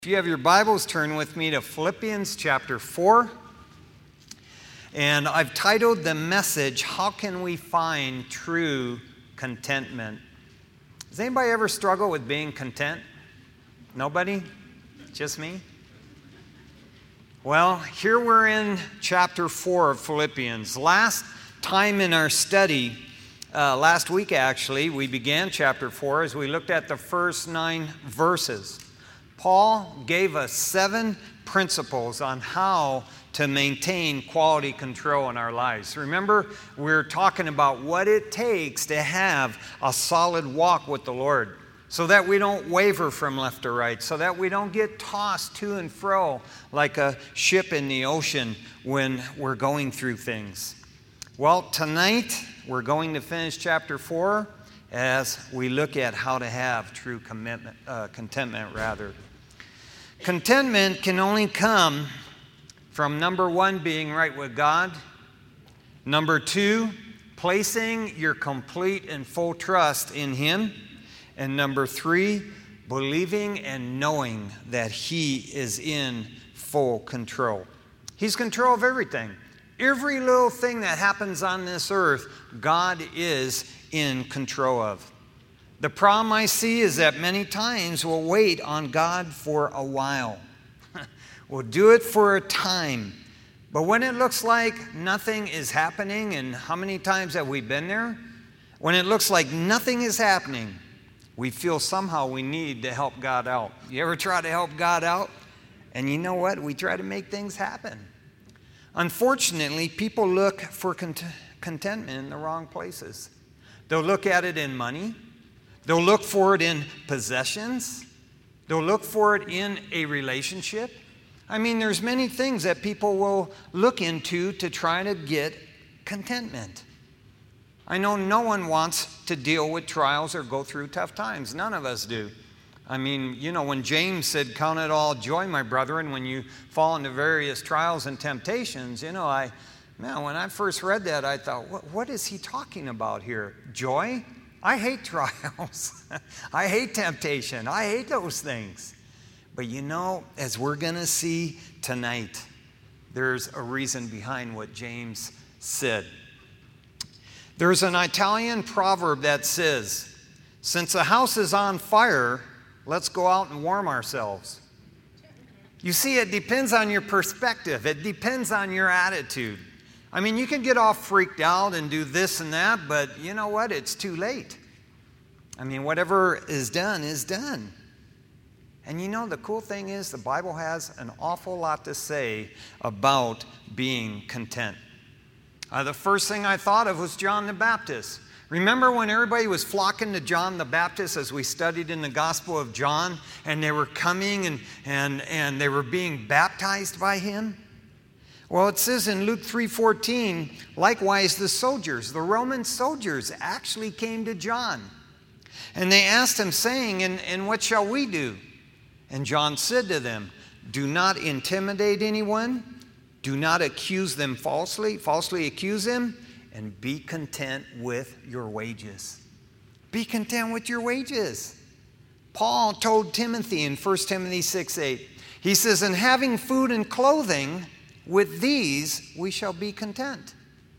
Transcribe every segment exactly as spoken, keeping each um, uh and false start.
If you have your Bibles, turn with me to Philippians chapter four. And I've titled the message, How Can We Find True Contentment? Does anybody ever struggle with being content? Nobody? Just me? Well, here we're in chapter four of Philippians. Last time in our study, uh, last week actually, we began chapter four as we looked at the first nine verses. Paul gave us seven principles on how to maintain quality control in our lives. Remember, we're talking about what it takes to have a solid walk with the Lord so that we don't waver from left to right, so that we don't get tossed to and fro like a ship in the ocean when we're going through things. Well, tonight we're going to finish chapter four as we look at how to have true commitment, uh, contentment rather. Contentment can only come from number one, being right with God. Number two, placing your complete and full trust in Him. And number three, believing and knowing that He is in full control. He's control of everything. Every little thing that happens on this earth, God is in control of. The problem I see is that many times we'll wait on God for a while. We'll do it for a time. But when it looks like nothing is happening, and how many times have we been there? When it looks like nothing is happening, we feel somehow we need to help God out. You ever try to help God out? And you know what? We try to make things happen. Unfortunately, people look for cont- contentment in the wrong places. They'll look at it in money. They'll look for it in possessions. They'll look for it in a relationship. I mean, there's many things that people will look into to try to get contentment. I know no one wants to deal with trials or go through tough times. None of us do. I mean, you know, when James said, "Count it all joy, my brethren, when you fall into various trials and temptations," you know, I, man, when I first read that, I thought, what, what is he talking about here? Joy? I hate trials. I hate temptation. I hate those things. But you know, as we're going to see tonight, there's a reason behind what James said. There's an Italian proverb that says, "Since the house is on fire, let's go out and warm ourselves." You see, it depends on your perspective. It depends on your attitude. I mean, you can get all freaked out and do this and that, but you know what? It's too late. I mean, whatever is done is done. And you know, the cool thing is the Bible has an awful lot to say about being content. Uh, the first thing I thought of was John the Baptist. Remember when everybody was flocking to John the Baptist as we studied in the Gospel of John, and they were coming and, and, and they were being baptized by him? Well, it says in Luke three fourteen, likewise the soldiers, the Roman soldiers actually came to John. And they asked him, saying, and, and what shall we do? And John said to them, do not intimidate anyone. Do not accuse them falsely, falsely accuse them, and be content with your wages. Be content with your wages. Paul told Timothy in First Timothy six eight, he says, and having food and clothing, with these we shall be content.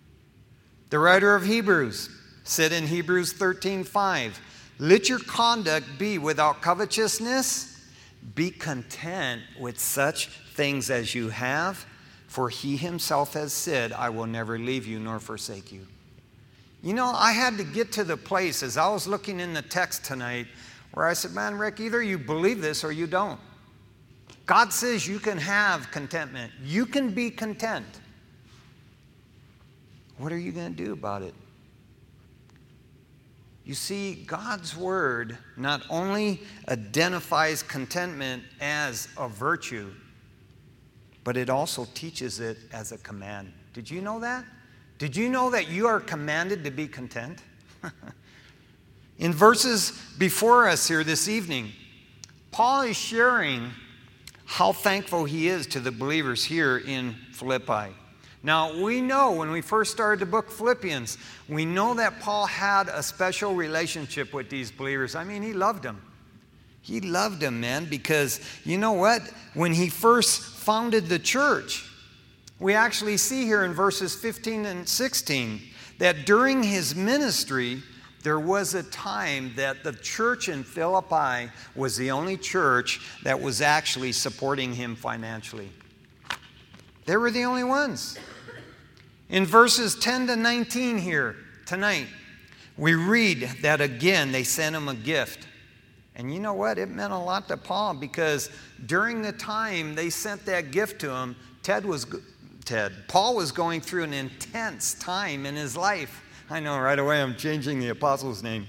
The writer of Hebrews said in Hebrews thirteen five, let your conduct be without covetousness. Be content with such things as you have, for he himself has said, I will never leave you nor forsake you. You know, I had to get to the place as I was looking in the text tonight where I said, man, Rick, either you believe this or you don't. God says you can have contentment. You can be content. What are you going to do about it? You see, God's Word not only identifies contentment as a virtue, but it also teaches it as a command. Did you know that? Did you know that you are commanded to be content? In verses before us here this evening, Paul is sharing how thankful he is to the believers here in Philippi. Now, we know when we first started the book Philippians, we know that Paul had a special relationship with these believers. I mean, he loved them. He loved him, man, because you know what? When he first founded the church, we actually see here in verses fifteen and sixteen that during his ministry, there was a time that the church in Philippi was the only church that was actually supporting him financially. They were the only ones. In verses ten to nineteen here tonight, we read that again they sent him a gift. And you know what? It meant a lot to Paul because during the time they sent that gift to him, Ted was Ted. Paul was going through an intense time in his life. I know right away I'm changing the apostle's name.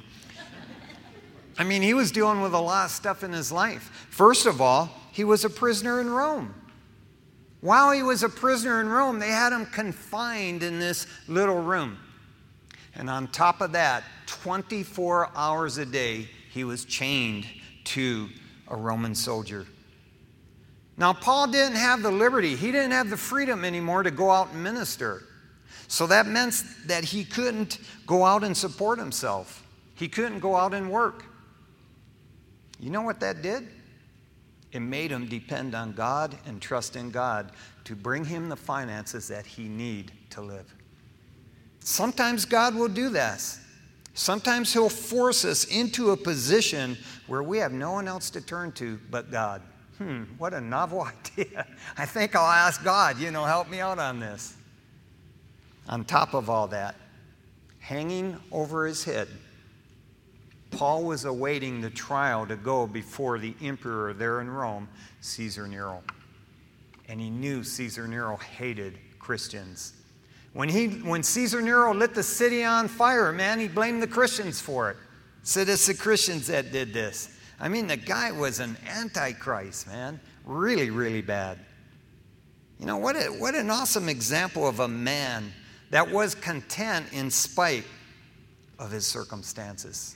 I mean, he was dealing with a lot of stuff in his life. First of all, he was a prisoner in Rome. While he was a prisoner in Rome, they had him confined in this little room. And on top of that, twenty-four hours a day, he was chained to a Roman soldier. Now, Paul didn't have the liberty. He didn't have the freedom anymore to go out and minister. So that meant that he couldn't go out and support himself. He couldn't go out and work. You know what that did? It made him depend on God and trust in God to bring him the finances that he need to live. Sometimes God will do this. Sometimes he'll force us into a position where we have no one else to turn to but God. Hmm, what a novel idea. I think I'll ask God, you know, help me out on this. On top of all that, hanging over his head, Paul was awaiting the trial to go before the emperor there in Rome, Caesar Nero. And he knew Caesar Nero hated Christians. When he, when Caesar Nero lit the city on fire, man, he blamed the Christians for it. Said it's the Christians that did this. I mean, the guy was an antichrist, man. Really, really bad. You know, what, a, what an awesome example of a man that was content in spite of his circumstances.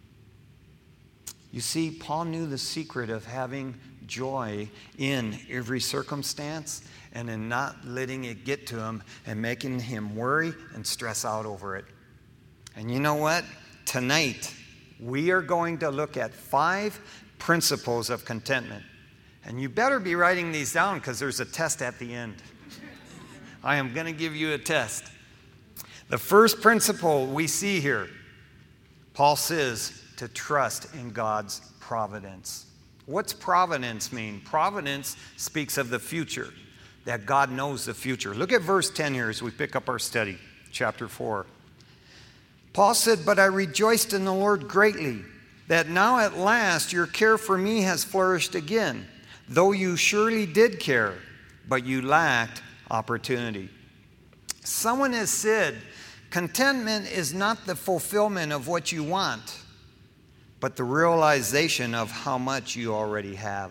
You see, Paul knew the secret of having joy in every circumstance and in not letting it get to him and making him worry and stress out over it. And you know what? Tonight, we are going to look at five principles of contentment. And you better be writing these down because there's a test at the end. I am going to give you a test. The first principle we see here, Paul says to trust in God's providence. What's providence mean? Providence speaks of the future, that God knows the future. Look at verse ten here as we pick up our study, chapter four. Paul said, "But I rejoiced in the Lord greatly, that now at last your care for me has flourished again, though you surely did care, but you lacked opportunity." Someone has said, contentment is not the fulfillment of what you want, but the realization of how much you already have.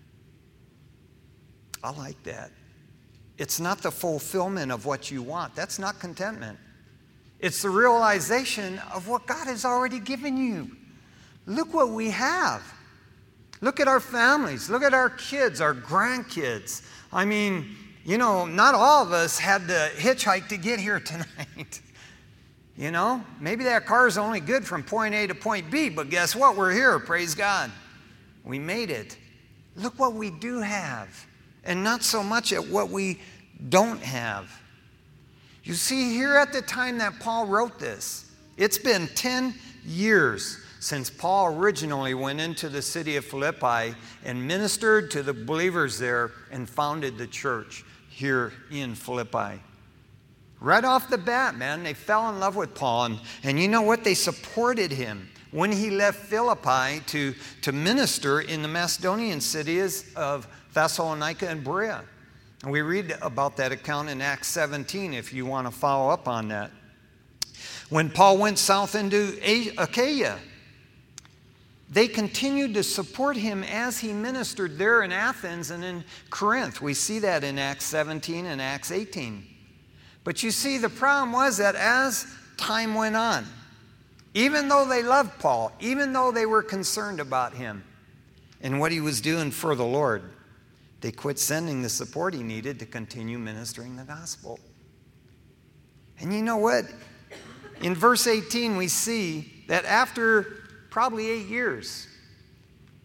I like that. It's not the fulfillment of what you want. That's not contentment. It's the realization of what God has already given you. Look what we have. Look at our families. Look at our kids, our grandkids. I mean, you know, not all of us had to hitchhike to get here tonight. You know, maybe that car is only good from point A to point B, but guess what? We're here, praise God. We made it. Look what we do have, and not so much at what we don't have. You see, here at the time that Paul wrote this, it's been ten years since Paul originally went into the city of Philippi and ministered to the believers there and founded the church here in Philippi. Right off the bat, man, they fell in love with Paul. And, and you know what? They supported him when he left Philippi to, to minister in the Macedonian cities of Thessalonica and Berea. And we read about that account in Acts seventeen if you want to follow up on that. When Paul went south into Achaia, they continued to support him as he ministered there in Athens and in Corinth. We see that in Acts seventeen and Acts eighteen. But you see, the problem was that as time went on, even though they loved Paul, even though they were concerned about him and what he was doing for the Lord, they quit sending the support he needed to continue ministering the gospel. And you know what? In verse eighteen, we see that after probably eight years,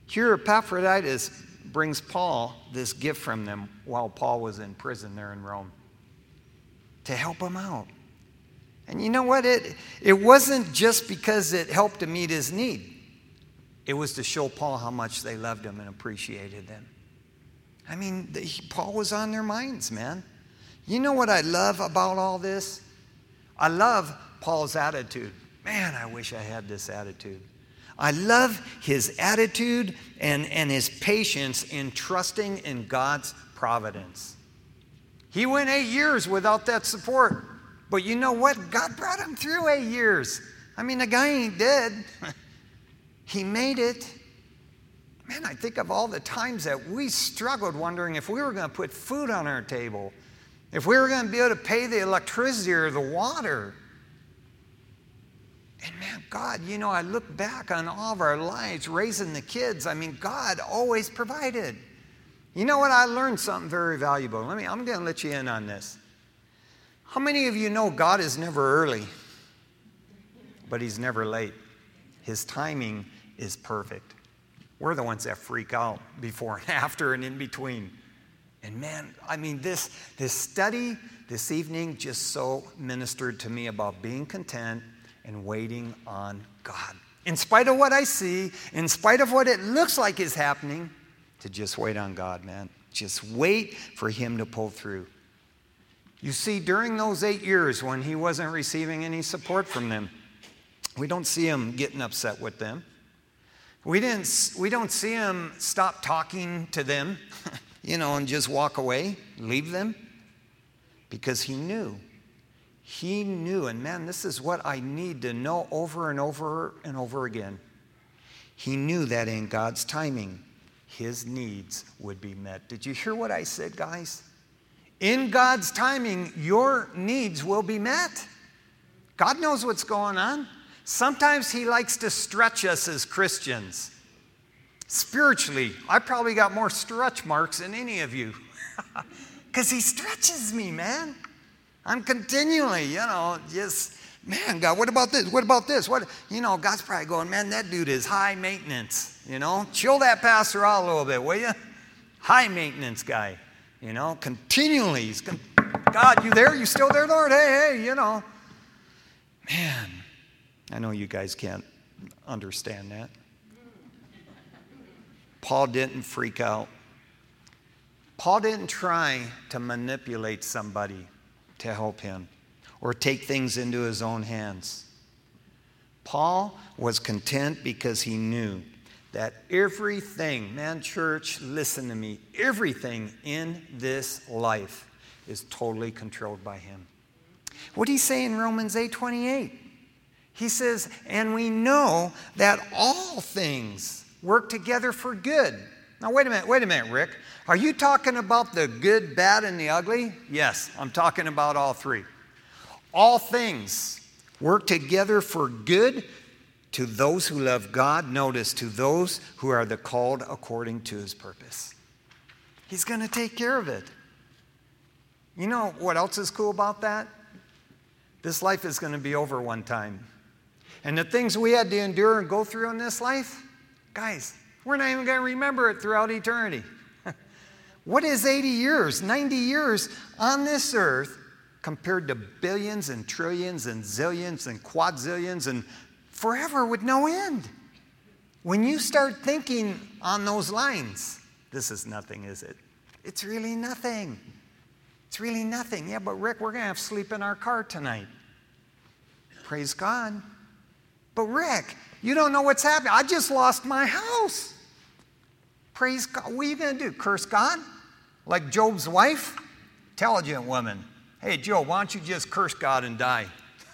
Here, Epaphroditus brings Paul this gift from them while Paul was in prison there in Rome to help him out. And you know what? It, it wasn't just because it helped to meet his need. It was to show Paul how much they loved him and appreciated him. I mean, the, Paul was on their minds, man. You know what I love about all this? I love Paul's attitude. Man, I wish I had this attitude. I love his attitude and, and his patience in trusting in God's providence. He went eight years without that support. But you know what? God brought him through eight years. I mean, the guy ain't dead. He made it. Man, I think of all the times that we struggled wondering if we were going to put food on our table, if we were going to be able to pay the electricity or the water. And man, God, you know, I look back on all of our lives raising the kids. I mean, God always provided. You know what? I learned something very valuable. Let me, I'm going to let you in on this. How many of you know God is never early, but He's never late? His timing is perfect. We're the ones that freak out before and after and in between. And man, I mean, this, this study this evening just so ministered to me about being content and waiting on God. In spite of what I see, in spite of what it looks like is happening, to just wait on God, man. Just wait for Him to pull through. You see, during those eight years when he wasn't receiving any support from them, we don't see him getting upset with them. We didn't. We don't see him stop talking to them, you know, and just walk away, leave them, because he knew. He knew, and man, this is what I need to know over and over and over again. He knew that in God's timing, his needs would be met. Did you hear what I said, guys? In God's timing, your needs will be met. God knows what's going on. Sometimes He likes to stretch us as Christians. Spiritually, I probably got more stretch marks than any of you. Because He stretches me, man. I'm continually, you know, just, man, God, what about this? What about this? What, you know, God's probably going, man, that dude is high maintenance. You know, chill that pastor out a little bit, will you? High maintenance guy. You know, continually. He's con- God, you there? You still there, Lord? Hey, hey, you know. Man, I know you guys can't understand that. Paul didn't freak out. Paul didn't try to manipulate somebody to help him or take things into his own hands. Paul was content because he knew that everything, man, church, listen to me, everything in this life is totally controlled by Him. What did he say in Romans eight twenty-eight? He says, and we know that all things work together for good. Now, wait a minute, wait a minute, Rick. Are you talking about the good, bad, and the ugly? Yes, I'm talking about all three. All things work together for good to those who love God, notice, to those who are the called according to His purpose. He's going to take care of it. You know what else is cool about that? This life is going to be over one time. And the things we had to endure and go through in this life, guys, we're not even going to remember it throughout eternity. What is eighty years, ninety years on this earth compared to billions and trillions and zillions and quadzillions and forever with no end? When you start thinking on those lines, this is nothing, is it? It's really nothing. It's really nothing. Yeah, but Rick, we're going to have sleep in our car tonight. Praise God. But Rick, you don't know what's happening. I just lost my house. Praise God. What are you going to do? Curse God? Like Job's wife? Intelligent woman. Hey, Job, why don't you just curse God and die?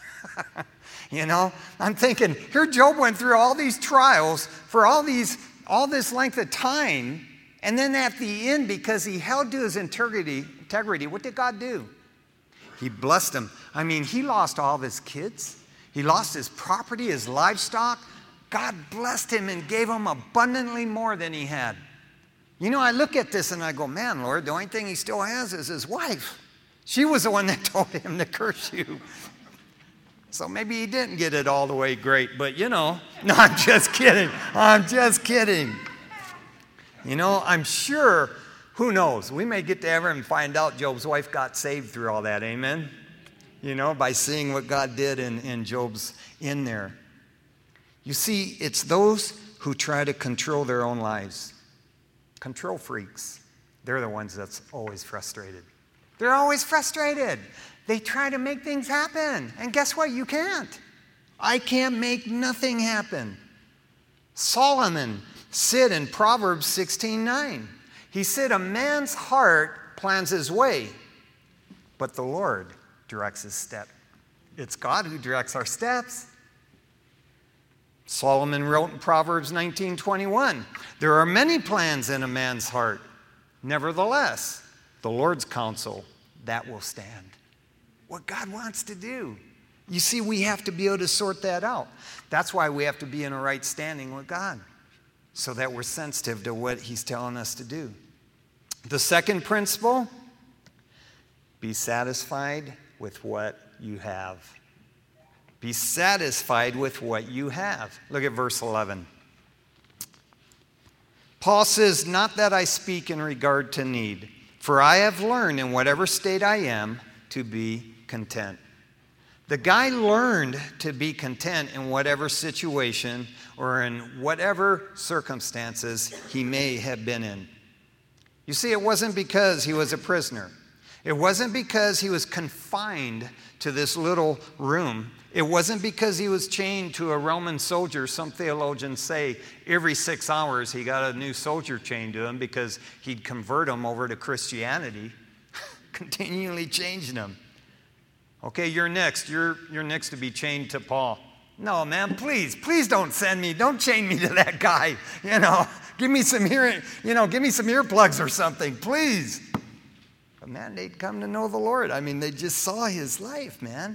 You know, I'm thinking, here Job went through all these trials for all these, all this length of time, and then at the end, because he held to his integrity, integrity, what did God do? He blessed him. I mean, he lost all of his kids. He lost his property, his livestock. God blessed him and gave him abundantly more than he had. You know, I look at this and I go, man, Lord, the only thing he still has is his wife. She was the one that told him to curse you. So maybe he didn't get it all the way great, but you know, no, I'm just kidding. I'm just kidding. You know, I'm sure, who knows, we may get to heaven and find out Job's wife got saved through all that, amen? You know, by seeing what God did in, in Job's in there. You see, it's those who try to control their own lives. Control freaks. They're the ones that's always frustrated. They're always frustrated. They try to make things happen. And guess what? You can't. I can't make nothing happen. Solomon said in Proverbs sixteen nine, he said, a man's heart plans his way, but the Lord directs his step. It's God who directs our steps. Solomon wrote in Proverbs nineteen twenty-one, there are many plans in a man's heart. Nevertheless, the Lord's counsel, that will stand. What God wants to do. You see, we have to be able to sort that out. That's why we have to be in a right standing with God, so that we're sensitive to what he's telling us to do. The second principle, be satisfied with what you have. Be satisfied with what you have. Look at verse eleven. Paul says, not that I speak in regard to need, for I have learned in whatever state I am to be content. The guy learned to be content in whatever situation or in whatever circumstances he may have been in. You see, it wasn't because he was a prisoner. It wasn't because he was confined to this little room. It wasn't because he was chained to a Roman soldier. Some theologians say every six hours he got a new soldier chained to him because he'd convert them over to Christianity, continually changing them. Okay, you're next. You're, you're next to be chained to Paul. No, man, please, please don't send me. Don't chain me to that guy. You know, give me some hearing, you know, give me some earplugs or something, please. But man, they'd come to know the Lord. I mean, they just saw his life, man.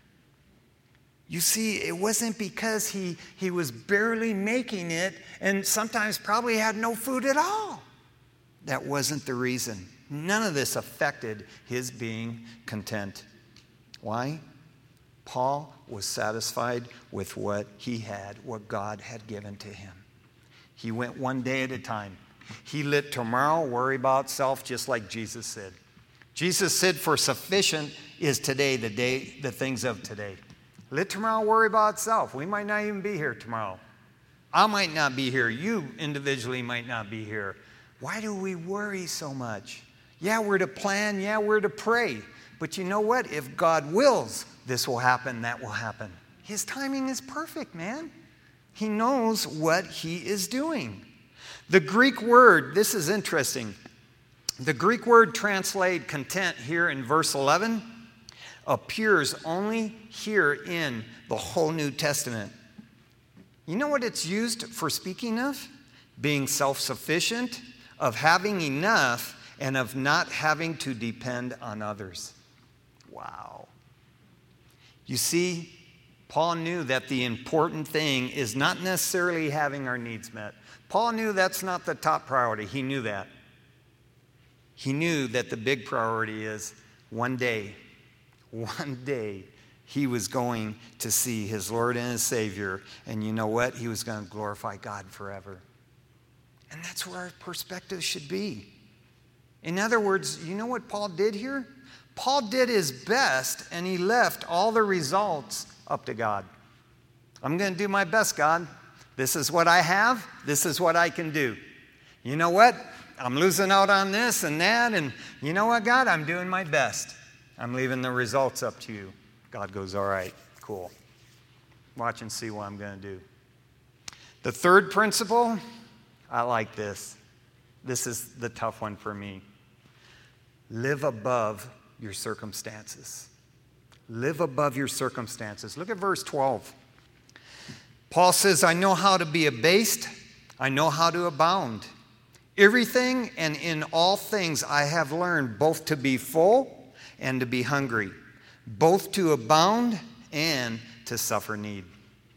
You see, it wasn't because he, he was barely making it and sometimes probably had no food at all. That wasn't the reason. None of this affected his being content. Why? Paul was satisfied with what he had, what God had given to him. He went one day at a time. He let tomorrow worry about self, just like Jesus said. Jesus said, for sufficient is today, the day, the things of today. Let tomorrow worry about itself. We might not even be here tomorrow. I might not be here. You individually might not be here. Why do we worry so much? Yeah, we're to plan. Yeah, we're to pray. But you know what? If God wills, this will happen, that will happen. His timing is perfect, man. He knows what he is doing. The Greek word, this is interesting. The Greek word translated content here in verse eleven appears only here in the whole New Testament. You know what it's used for speaking of? Being self-sufficient, of having enough, and of not having to depend on others. Wow. You see, Paul knew that the important thing is not necessarily having our needs met. Paul knew that's not the top priority. He knew that. He knew that the big priority is one day, one day, he was going to see his Lord and his Savior. And you know what? He was going to glorify God forever. And that's where our perspective should be. In other words, you know what Paul did here? Paul did his best, and he left all the results up to God. I'm going to do my best, God. This is what I have. This is what I can do. You know what? I'm losing out on this and that, and you know what, God? I'm doing my best. I'm leaving the results up to you. God goes, all right, cool. Watch and see what I'm going to do. The third principle, I like this. This is the tough one for me. Live above your circumstances. Live above your circumstances. Look at verse twelve. Paul says, I know how to be abased. I know how to abound. Everything and in all things I have learned both to be full and to be hungry, both to abound and to suffer need.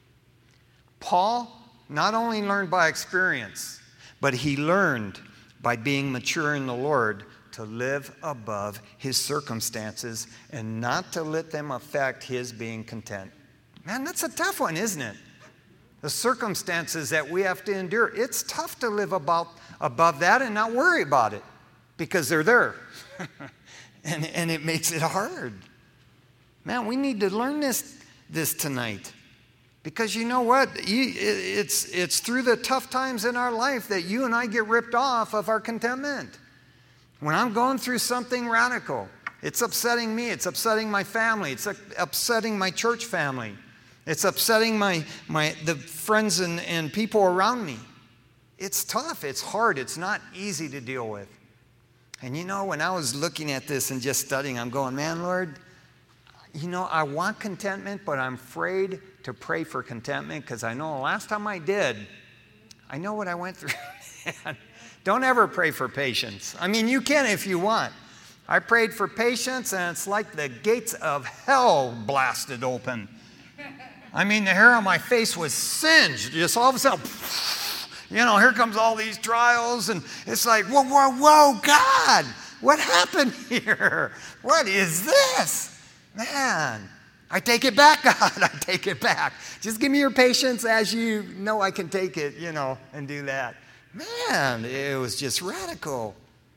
Paul not only learned by experience, but he learned by being mature in the Lord to live above his circumstances and not to let them affect his being content. Man, that's a tough one, isn't it? the circumstances that we have to endure. It's tough to live about, above that and not worry about it because they're there. and, and it makes it hard. Man, we need to learn this, this tonight. Because you know what? It's, it's through the tough times in our life that you and I get ripped off of our contentment. When I'm going through something radical, it's upsetting me, it's upsetting my family, it's upsetting my church family, it's upsetting my, my the friends and, and people around me. It's tough, it's hard, it's not easy to deal with. And you know, when I was looking at this and just studying, I'm going, man, Lord, you know, I want contentment, but I'm afraid to pray for contentment because I know the last time I did, I know what I went through. Don't ever pray for patience. I mean, you can if you want. I prayed for patience, and it's like the gates of hell blasted open. I mean, the hair on my face was singed. Just all of a sudden, you know, here comes all these trials, and it's like, whoa, whoa, whoa, God, what happened here? What is this? Man, I take it back, God, I take it back. Just give me your patience as you know I can take it, you know, and do that. Man, it was just radical.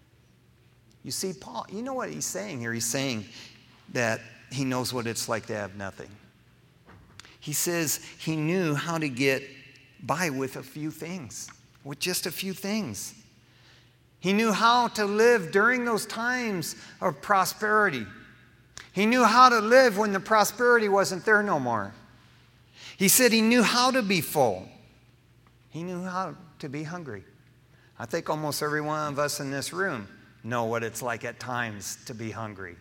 You see, Paul, you know what he's saying here? He's saying that he knows what it's like to have nothing. He says he knew how to get by with a few things, with just a few things. He knew how to live during those times of prosperity. He knew how to live when the prosperity wasn't there no more. He said he knew how to be full. He knew how to be hungry. I think almost every one of us in this room know what it's like at times to be hungry.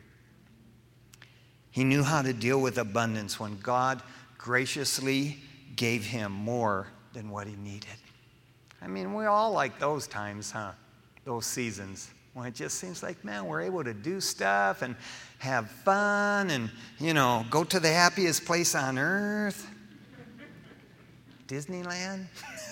He knew how to deal with abundance when God graciously gave him more than what he needed. I mean, we all like those times, huh? Those seasons when it just seems like, man, we're able to do stuff and have fun and, you know, go to the happiest place on earth. Disneyland.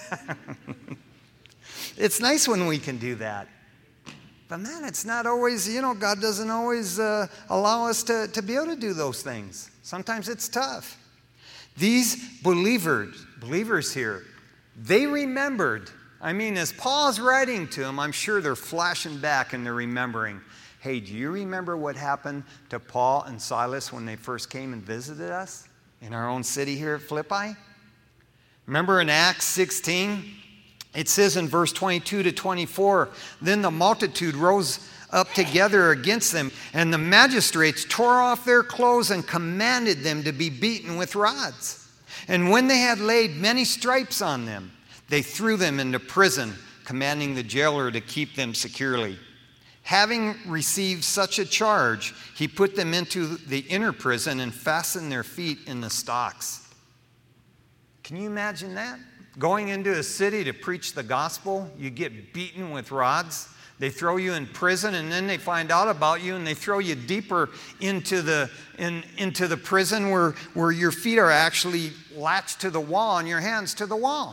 It's nice when we can do that. But man, it's not always, you know, God doesn't always uh, allow us to, to be able to do those things. Sometimes it's tough. These believers, believers here, they remembered. I mean, as Paul's writing to them, I'm sure they're flashing back and they're remembering. Hey, do you remember what happened to Paul and Silas when they first came and visited us in our own city here at Philippi? Remember in Acts sixteen? It says in verse twenty-two to twenty-four, then the multitude rose up together against them, and the magistrates tore off their clothes and commanded them to be beaten with rods. And when they had laid many stripes on them, they threw them into prison, commanding the jailer to keep them securely. Having received such a charge, he put them into the inner prison and fastened their feet in the stocks. Can you imagine that? Going into a city to preach the gospel, you get beaten with rods. They throw you in prison, and then they find out about you, and they throw you deeper into the in, into the prison where, where your feet are actually latched to the wall and your hands to the wall.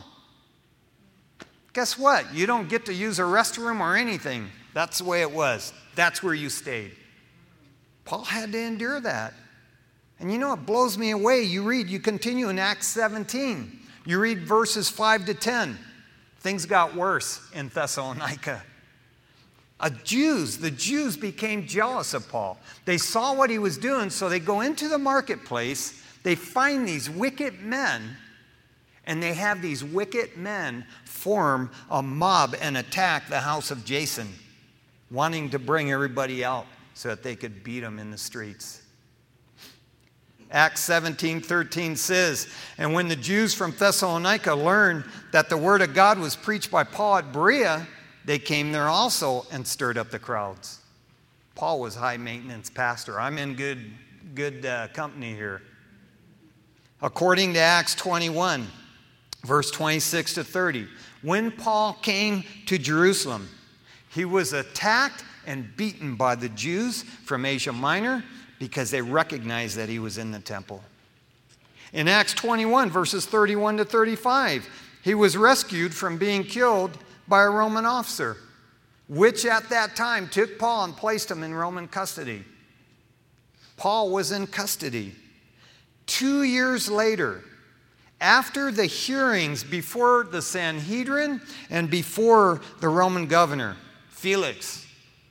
Guess what? You don't get to use a restroom or anything. That's the way it was. That's where you stayed. Paul had to endure that. And you know, it blows me away. You read, you continue in Acts seventeen. You read verses five to ten. Things got worse in Thessalonica. A Jews, the Jews became jealous of Paul. They saw what he was doing, so they go into the marketplace. They find these wicked men, and they have these wicked men form a mob and attack the house of Jason, wanting to bring everybody out so that they could beat them in the streets. Acts seventeen thirteen says, and when the Jews from Thessalonica learned that the word of God was preached by Paul at Berea, they came there also and stirred up the crowds. Paul was high maintenance pastor. I'm in good, good uh, company here. According to Acts twenty-one, verse twenty-six to thirty, when Paul came to Jerusalem, he was attacked and beaten by the Jews from Asia Minor because they recognized that he was in the temple. In Acts twenty-one, verses thirty-one to thirty-five, he was rescued from being killed by a Roman officer, which at that time took Paul and placed him in Roman custody. Paul was in custody. Two years later, after the hearings before the Sanhedrin and before the Roman governor, Felix,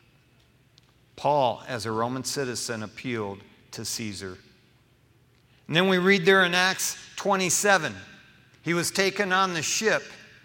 Paul, as a Roman citizen, appealed to Caesar. And then we read there in Acts twenty-seven, he was taken on the ship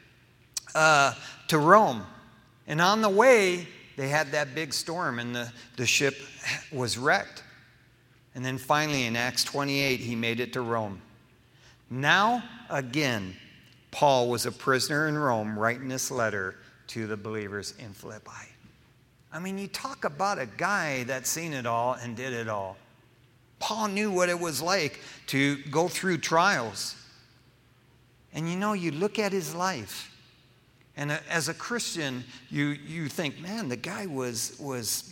uh, to Rome. And on the way, they had that big storm and the, the ship was wrecked. And then finally in Acts twenty-eight, he made it to Rome. Now, again, Paul was a prisoner in Rome writing this letter to the believers in Philippi. I mean, you talk about a guy that's seen it all and did it all. Paul knew what it was like to go through trials. And you know, you look at his life, and as a Christian, you, you think, man, the guy was, was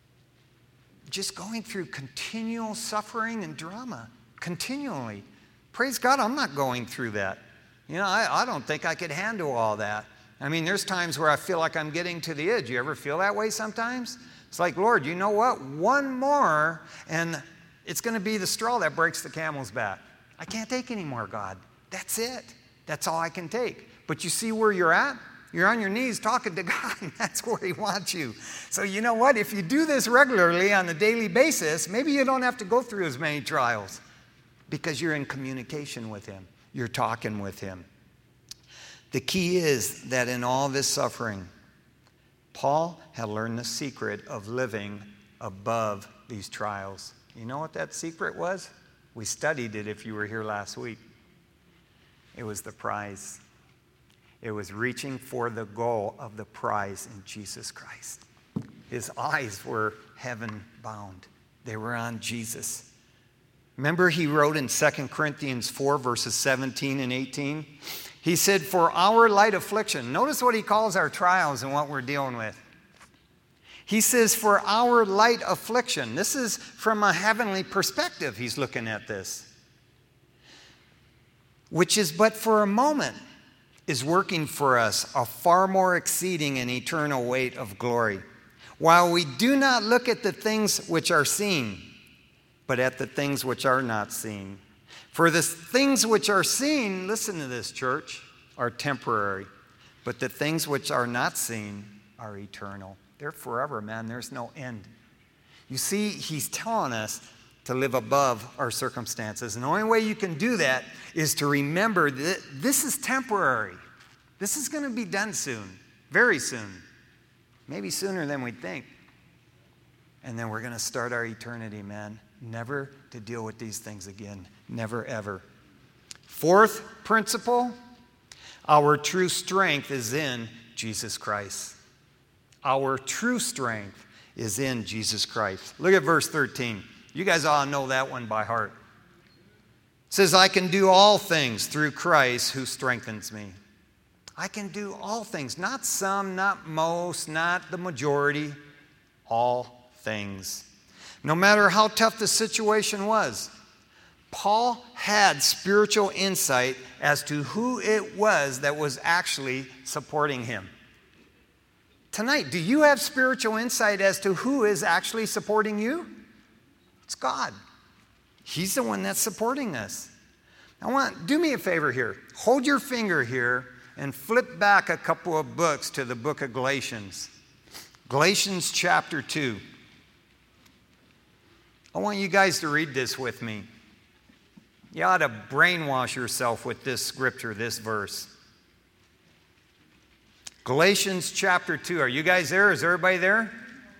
just going through continual suffering and drama, continually. Praise God, I'm not going through that. You know, I, I don't think I could handle all that. I mean, there's times where I feel like I'm getting to the edge. You ever feel that way sometimes? It's like, Lord, you know what? One more, and it's going to be the straw that breaks the camel's back. I can't take any more, God. That's it. That's all I can take. But you see where you're at? You're on your knees talking to God, and that's where He wants you. So you know what? If you do this regularly on a daily basis, maybe you don't have to go through as many trials because you're in communication with Him. You're talking with Him. The key is that in all this suffering, Paul had learned the secret of living above these trials. You know what that secret was? We studied it if you were here last week. It was the prize. It was reaching for the goal of the prize in Jesus Christ. His eyes were heaven bound. They were on Jesus. Remember, he wrote in Second Corinthians four, verses seventeen and eighteen. He said, for our light affliction. Notice what he calls our trials and what we're dealing with. He says, for our light affliction. This is from a heavenly perspective he's looking at this. Which is but for a moment, is working for us a far more exceeding and eternal weight of glory. While we do not look at the things which are seen, but at the things which are not seen. For the things which are seen, listen to this, church, are temporary. But the things which are not seen are eternal. They're forever, man. There's no end. You see, he's telling us to live above our circumstances. And the only way you can do that is to remember that this is temporary. This is going to be done soon, very soon. Maybe sooner than we think. And then we're going to start our eternity, man. Never to deal with these things again. Never, ever. Fourth principle, our true strength is in Jesus Christ. Our true strength is in Jesus Christ. Look at verse thirteen. You guys all know that one by heart. It says, I can do all things through Christ who strengthens me. I can do all things. Not some, not most, not the majority. All things. No matter how tough the situation was, Paul had spiritual insight as to who it was that was actually supporting him. Tonight, do you have spiritual insight as to who is actually supporting you? It's God. He's the one that's supporting us. I want, do me a favor here. Hold your finger here and flip back a couple of books to the book of Galatians. Galatians chapter two. I want you guys to read this with me. You ought to brainwash yourself with this scripture, this verse. Galatians chapter two. Are you guys there? Is everybody there?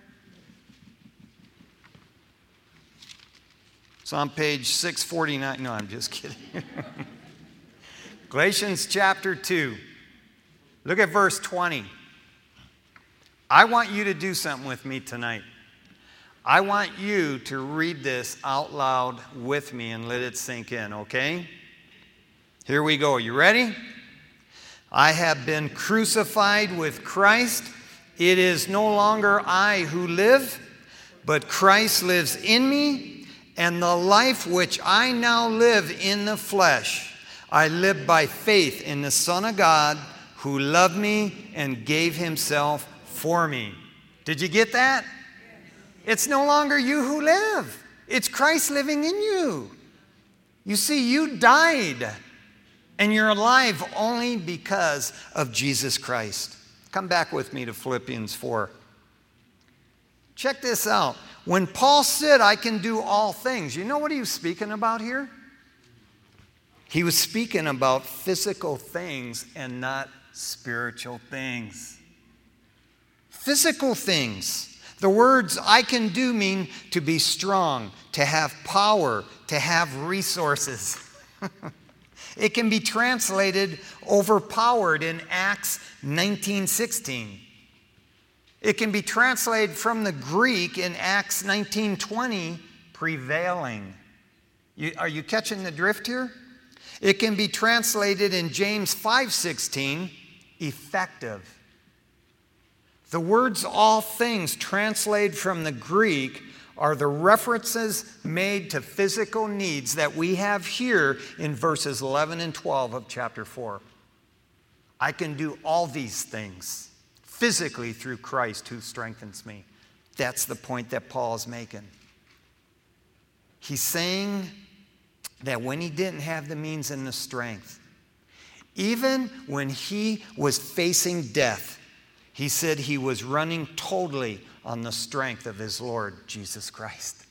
It's on page six forty-nine. No, I'm just kidding. Galatians chapter two. Look at verse twenty. I want you to do something with me tonight. I want you to read this out loud with me and let it sink in, okay? Here we go. You ready? I have been crucified with Christ. It is no longer I who live, but Christ lives in me. And the life which I now live in the flesh, I live by faith in the Son of God who loved me and gave himself for me. Did you get that? It's no longer you who live. It's Christ living in you. You see, you died. And you're alive only because of Jesus Christ. Come back with me to Philippians four. Check this out. When Paul said, I can do all things, you know what he was speaking about here? He was speaking about physical things and not spiritual things. Physical things. The words I can do mean to be strong, to have power, to have resources. It can be translated overpowered in Acts nineteen sixteen. It can be translated from the Greek in Acts nineteen twenty, prevailing. You, are you catching the drift here? It can be translated in James five sixteen, effective. The words all things translated from the Greek are the references made to physical needs that we have here in verses eleven and twelve of chapter four. I can do all these things physically through Christ who strengthens me. That's the point that Paul is making. He's saying that when he didn't have the means and the strength, even when he was facing death, he said he was running totally on the strength of his Lord, Jesus Christ.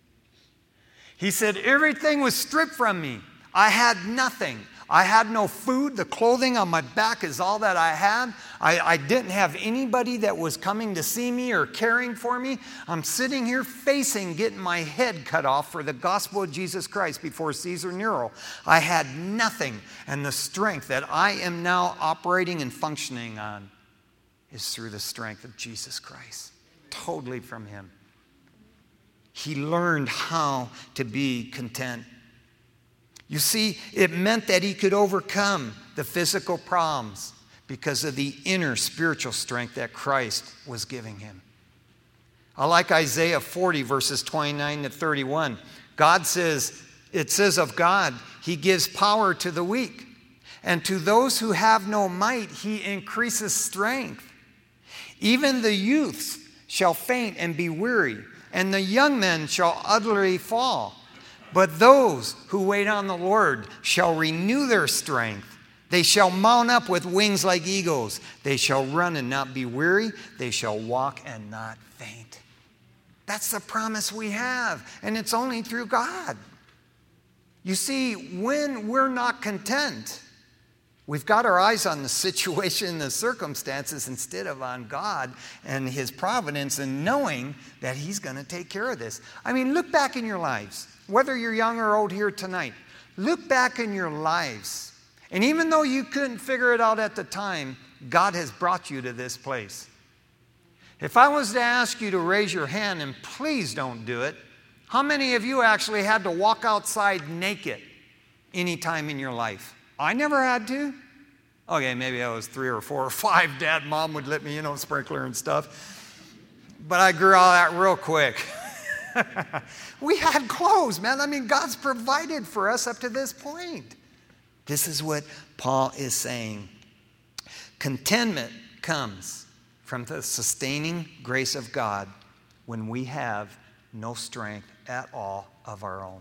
He said, everything was stripped from me. I had nothing. I had no food. The clothing on my back is all that I had. I, I didn't have anybody that was coming to see me or caring for me. I'm sitting here facing getting my head cut off for the gospel of Jesus Christ before Caesar Nero. I had nothing. And the strength that I am now operating and functioning on is through the strength of Jesus Christ. Totally from him. He learned how to be content. You see, it meant that he could overcome the physical problems because of the inner spiritual strength that Christ was giving him. I like Isaiah forty, verses twenty-nine to thirty-one. God says, it says of God, he gives power to the weak, and to those who have no might, he increases strength. Even the youths shall faint and be weary, and the young men shall utterly fall. But those who wait on the Lord shall renew their strength. They shall mount up with wings like eagles. They shall run and not be weary. They shall walk and not faint. That's the promise we have, and it's only through God. You see, when we're not content, we've got our eyes on the situation and the circumstances instead of on God and his providence and knowing that he's going to take care of this. I mean, look back in your lives. Whether you're young or old here tonight, look back in your lives. And even though you couldn't figure it out at the time, God has brought you to this place. If I was to ask you to raise your hand, and please don't do it, how many of you actually had to walk outside naked any time in your life? I never had to. Okay, maybe I was three or four or five. Dad, Mom would let me, you know, sprinkler and stuff. But I grew out of that real quick. We had clothes, man. I mean, God's provided for us up to this point. This is what Paul is saying. Contentment comes from the sustaining grace of God when we have no strength at all of our own.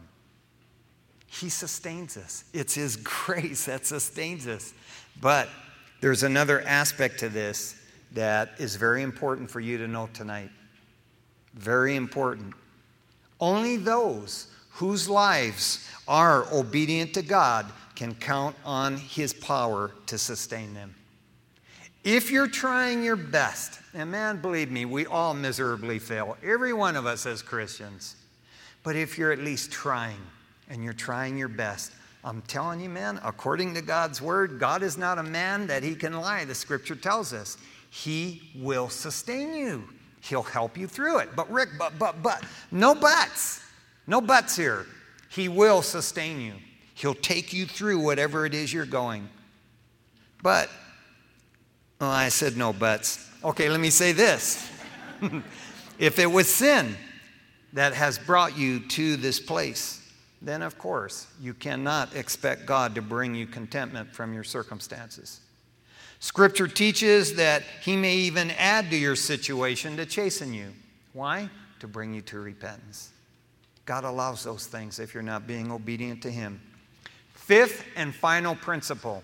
He sustains us. It's his grace that sustains us. But there's another aspect to this that is very important for you to know tonight. Very important. Only those whose lives are obedient to God can count on his power to sustain them. If you're trying your best, and man, believe me, we all miserably fail. Every one of us as Christians. But if you're at least trying, and you're trying your best, I'm telling you, man, according to God's word, God is not a man that he can lie. The scripture tells us he will sustain you. He'll help you through it. But Rick, but, but, but, no buts. No buts here. He will sustain you. He'll take you through whatever it is you're going. But, oh, I said no buts. Okay, let me say this. If it was sin that has brought you to this place, then of course you cannot expect God to bring you contentment from your circumstances. Scripture teaches that he may even add to your situation to chasten you. Why? To bring you to repentance. God allows those things if you're not being obedient to him. Fifth and final principle.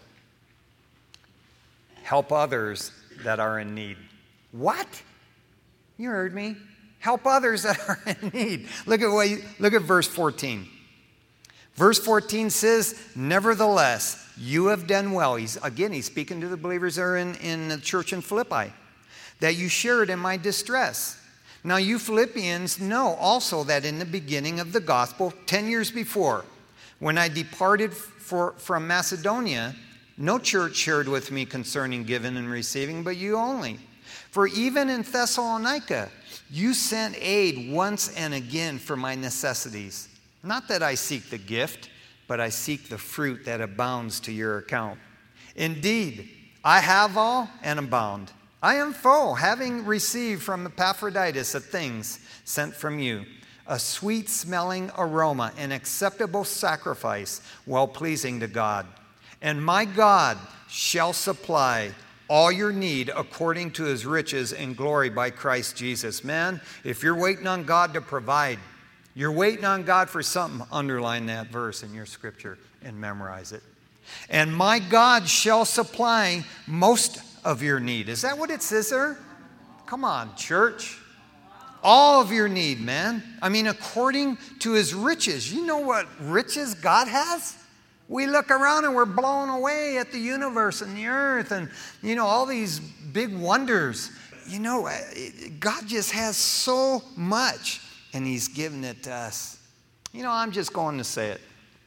Help others that are in need. What? You heard me. Help others that are in need. Look at what you, look at verse fourteen. Verse fourteen says, nevertheless, you have done well. He's, again, he's speaking to the believers that are in, in the church in Philippi, that you shared in my distress. Now you Philippians know also that in the beginning of the gospel, ten years before, when I departed for, from Macedonia, no church shared with me concerning giving and receiving, but you only. For even in Thessalonica, you sent aid once and again for my necessities. Not that I seek the gift, but I seek the fruit that abounds to your account. Indeed, I have all and abound. I am full, having received from Epaphroditus the things sent from you, a sweet-smelling aroma, an acceptable sacrifice, well-pleasing to God. And my God shall supply all your need according to his riches and glory by Christ Jesus. Man, if you're waiting on God to provide, you're waiting on God for something, underline that verse in your scripture and memorize it. And my God shall supply most of your need. Is that what it says there? Come on, church. All of your need, man. I mean, according to his riches. You know what riches God has? We look around and we're blown away at the universe and the earth and, you know, all these big wonders. You know, God just has so much, and he's given it to us. You know, I'm just going to say it.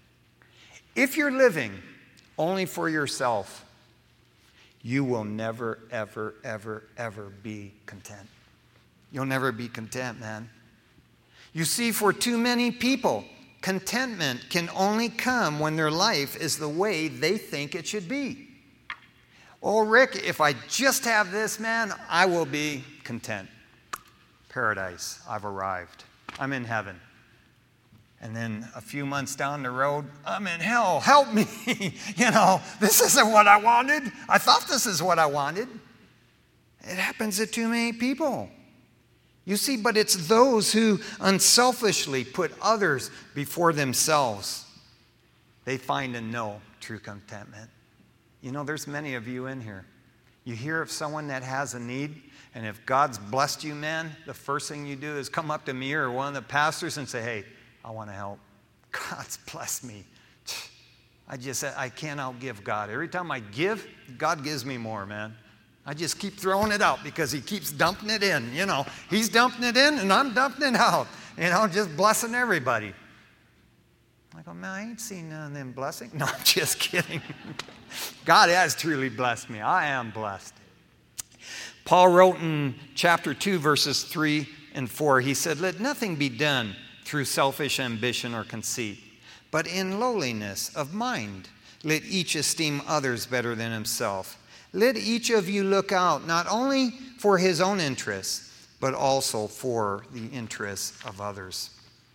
If you're living only for yourself, you will never, ever, ever, ever be content. You'll never be content, man. You see, for too many people, contentment can only come when their life is the way they think it should be. Oh, Rick, if I just have this, man, I will be content. Paradise, I've arrived. I'm in heaven. And then a few months down the road, I'm in hell. Help me. You know, this isn't what I wanted. I thought this is what I wanted. It happens to too many people. You see, but it's those who unselfishly put others before themselves. They find and know true contentment. You know, there's many of you in here. You hear of someone that has a need, and if God's blessed you, man, the first thing you do is come up to me or one of the pastors and say, hey, I want to help. God's blessed me. I just, I can't outgive God. Every time I give, God gives me more, man. I just keep throwing it out because he keeps dumping it in. You know, he's dumping it in and I'm dumping it out. You know, just blessing everybody. I go, man, I ain't seen none of them blessings. No, I'm just kidding. God has truly blessed me. I am blessed. Paul wrote in chapter two, verses three and four, he said, let nothing be done through selfish ambition or conceit, but in lowliness of mind, let each esteem others better than himself. Let each of you look out not only for his own interests, but also for the interests of others.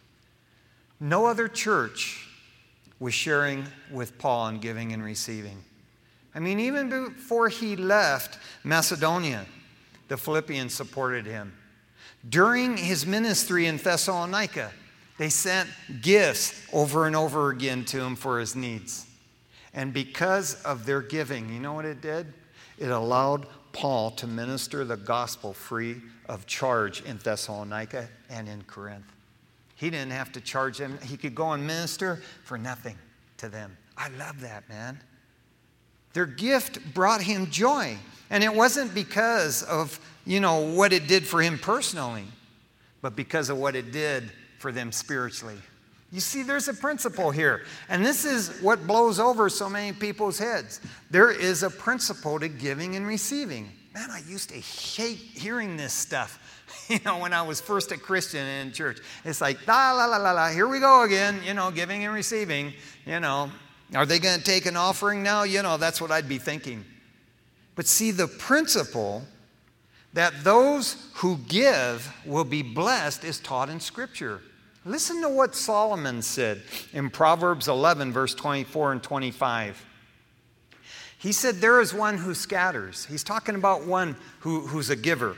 No other church was sharing with Paul in giving and receiving. I mean, even before he left Macedonia, the Philippians supported him. During his ministry in Thessalonica, they sent gifts over and over again to him for his needs. And because of their giving, you know what it did? It allowed Paul to minister the gospel free of charge in Thessalonica and in Corinth. He didn't have to charge them. He could go and minister for nothing to them. I love that, man. Their gift brought him joy. And it wasn't because of, you know, what it did for him personally, but because of what it did for them spiritually. You see, there's a principle here. And this is what blows over so many people's heads. There is a principle to giving and receiving. Man, I used to hate hearing this stuff. You know, when I was first a Christian in church. It's like, la, la, la, la, la, here we go again, you know, giving and receiving. You know, are they going to take an offering now? You know, that's what I'd be thinking. But see, the principle that those who give will be blessed is taught in Scripture. Listen to what Solomon said in Proverbs eleven, verse twenty-four and twenty-five. He said, there is one who scatters. He's talking about one who, who's a giver,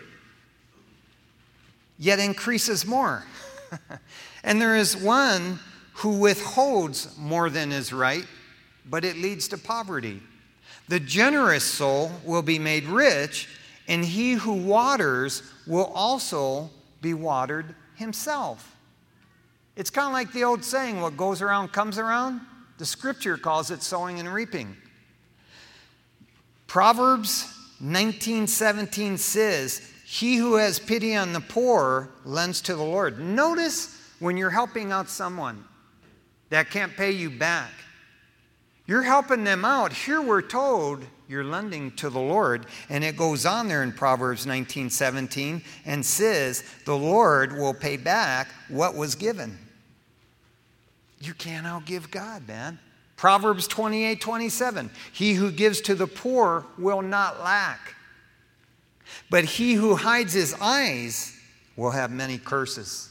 yet increases more. And there is one who withholds more than is right, but it leads to poverty. The generous soul will be made rich, and he who waters will also be watered himself. It's kind of like the old saying, what goes around comes around. The scripture calls it sowing and reaping. Proverbs nineteen seventeen says, he who has pity on the poor lends to the Lord. Notice when you're helping out someone that can't pay you back, you're helping them out. Here we're told you're lending to the Lord. And it goes on there in Proverbs nineteen seventeen and says, the Lord will pay back what was given. You can't outgive God, man. Proverbs twenty-eight twenty-seven, he who gives to the poor will not lack. But he who hides his eyes will have many curses.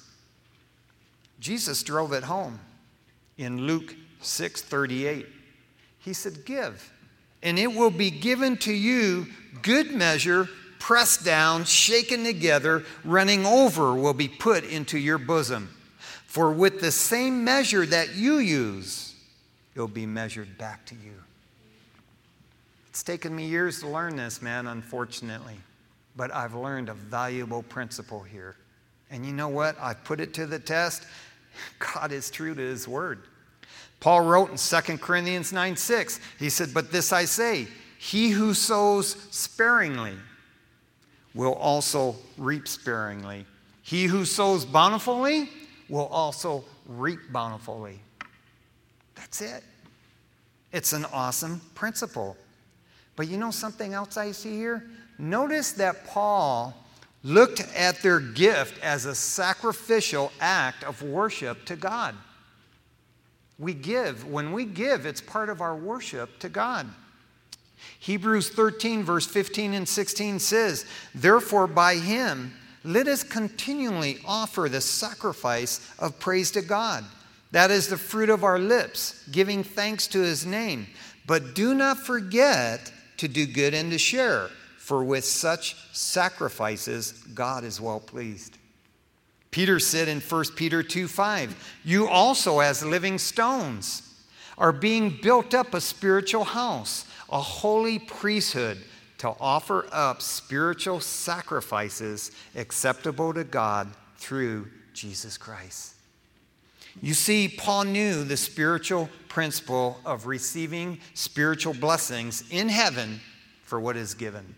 Jesus drove it home in Luke six thirty-eight. He said, give, and it will be given to you, good measure, pressed down, shaken together, running over will be put into your bosom. For with the same measure that you use, it'll be measured back to you. It's taken me years to learn this, man, unfortunately. But I've learned a valuable principle here. And you know what? I've put it to the test. God is true to his word. Paul wrote in Second Corinthians nine six, he said, but this I say, he who sows sparingly will also reap sparingly. He who sows bountifully will also reap bountifully. That's it. It's an awesome principle. But you know something else I see here? Notice that Paul looked at their gift as a sacrificial act of worship to God. We give. When we give, it's part of our worship to God. Hebrews thirteen, verse fifteen and sixteen says, therefore by him let us continually offer the sacrifice of praise to God. That is the fruit of our lips, giving thanks to his name. But do not forget to do good and to share, for with such sacrifices God is well pleased. Peter said in First Peter two five, you also as living stones are being built up a spiritual house, a holy priesthood, to offer up spiritual sacrifices acceptable to God through Jesus Christ. You see, Paul knew the spiritual principle of receiving spiritual blessings in heaven for what is given.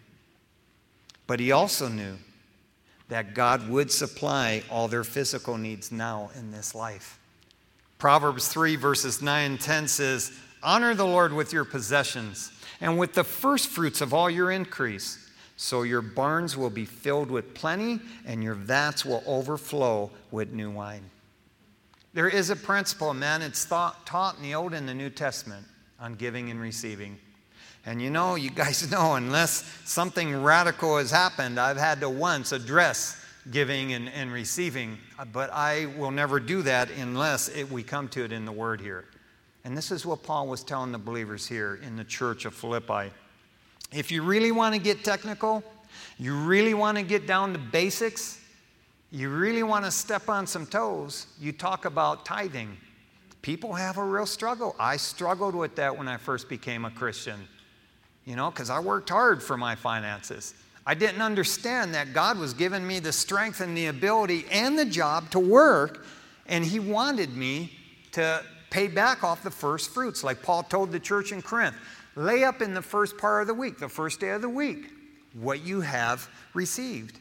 But he also knew that God would supply all their physical needs now in this life. Proverbs three verses nine and ten says, honor the Lord with your possessions and with the first fruits of all your increase. So your barns will be filled with plenty and your vats will overflow with new wine. There is a principle, man, it's thought, taught in the Old and the New Testament on giving and receiving. And you know, you guys know, unless something radical has happened, I've had to once address giving and, and receiving. But I will never do that unless it, we come to it in the Word here. And this is what Paul was telling the believers here in the church of Philippi. If you really want to get technical, you really want to get down to basics, you really want to step on some toes, you talk about tithing. People have a real struggle. I struggled with that when I first became a Christian. You know, because I worked hard for my finances. I didn't understand that God was giving me the strength and the ability and the job to work, and he wanted me to pay back off the first fruits, like Paul told the church in Corinth. Lay up in the first part of the week, the first day of the week, what you have received.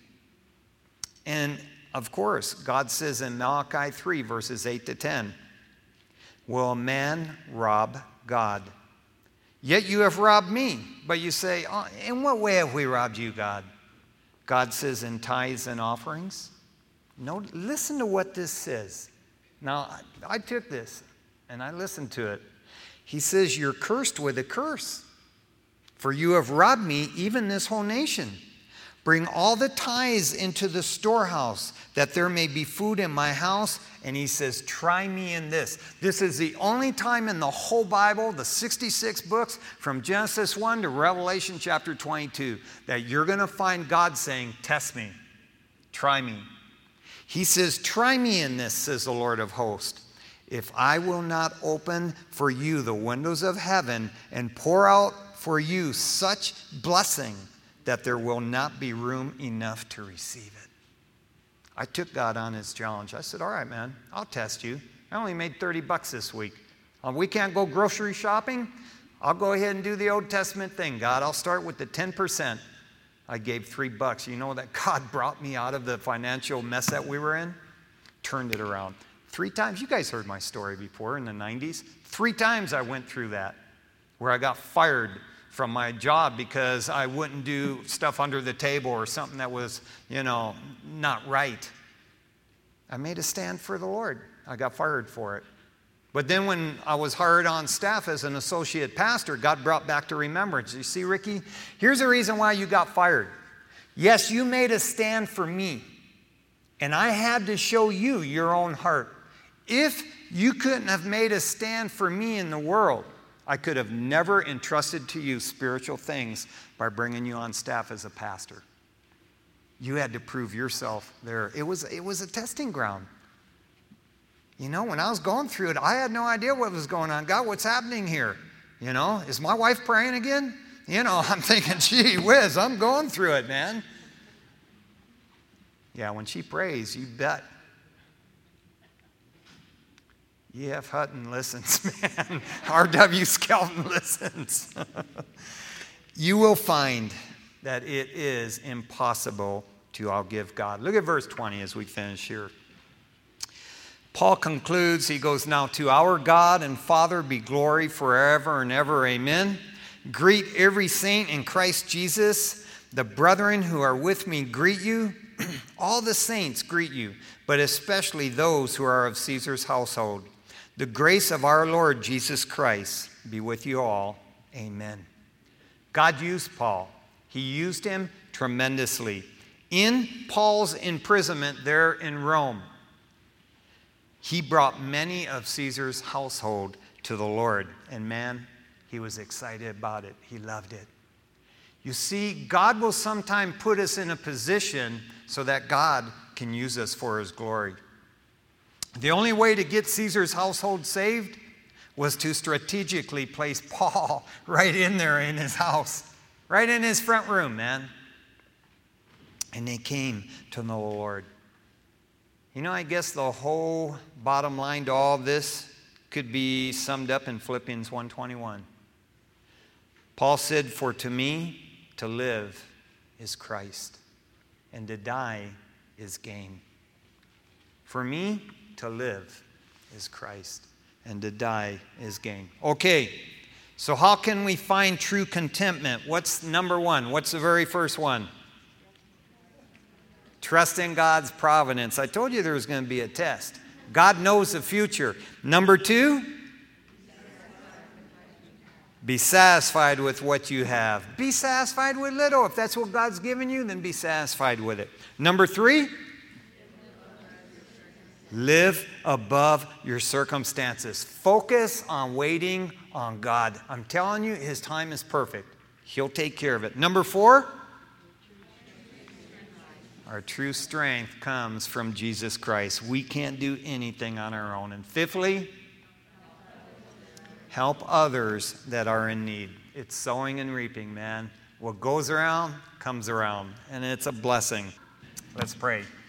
And of course, God says in Malachi three, verses eight to ten, will a man rob God? Yet you have robbed me. But you say, oh, in what way have we robbed you, God? God says in tithes and offerings. No, listen to what this says. Now, I, I took this and I listened to it. He says, you're cursed with a curse, for you have robbed me, even this whole nation. Bring all the tithes into the storehouse, that there may be food in my house. And he says, try me in this. This is the only time in the whole Bible, the sixty-six books, from Genesis one to Revelation chapter twenty-two, that you're going to find God saying, test me, try me. He says, try me in this, says the Lord of hosts, if I will not open for you the windows of heaven and pour out for you such blessing that there will not be room enough to receive it. I took God on his challenge. I said, all right, man, I'll test you. I only made thirty bucks this week. Uh, we can't go grocery shopping. I'll go ahead and do the Old Testament thing, God. I'll start with the ten percent. I gave three bucks. You know that God brought me out of the financial mess that we were in? Turned it around. Three times. You guys heard my story before in the nineties. Three times I went through that where I got fired from my job because I wouldn't do stuff under the table or something that was, you know, not right. I made a stand for the Lord. I got fired for it. But then when I was hired on staff as an associate pastor, God brought back to remembrance. You see, Ricky, here's the reason why you got fired. Yes, you made a stand for me, and I had to show you your own heart. If you couldn't have made a stand for me in the world, I could have never entrusted to you spiritual things by bringing you on staff as a pastor. You had to prove yourself there. It was, it was a testing ground. You know, when I was going through it, I had no idea what was going on. God, what's happening here? You know, is my wife praying again? You know, I'm thinking, gee whiz, I'm going through it, man. Yeah, when she prays, you bet. E F. Hutton listens, man. R W. Skelton listens. You will find that it is impossible to outgive God. Look at verse twenty as we finish here. Paul concludes, he goes, now to our God and Father be glory forever and ever, amen. Greet every saint in Christ Jesus. The brethren who are with me greet you. All the saints greet you, but especially those who are of Caesar's household. The grace of our Lord Jesus Christ be with you all, amen. God used Paul. He used him tremendously. In Paul's imprisonment there in Rome, he brought many of Caesar's household to the Lord. And man, he was excited about it. He loved it. You see, God will sometime put us in a position so that God can use us for his glory. The only way to get Caesar's household saved was to strategically place Paul right in there in his house, right in his front room, man. And they came to know the Lord. You know, I guess the whole bottom line to all of this could be summed up in Philippians one twenty-one. Paul said, for to me to live is Christ, and to die is gain. For me to live is Christ, and to die is gain. Okay, so how can we find true contentment? What's number one? What's the very first one? Trust in God's providence. I told you there was going to be a test. God knows the future. Number two, be satisfied with what you have. Be satisfied with little. If that's what God's given you, then be satisfied with it. Number three, live above your circumstances. Focus on waiting on God. I'm telling you, his time is perfect. He'll take care of it. Number four, our true strength comes from Jesus Christ. We can't do anything on our own. And fifthly, help others that are in need. It's sowing and reaping, man. What goes around, comes around. And it's a blessing. Let's pray.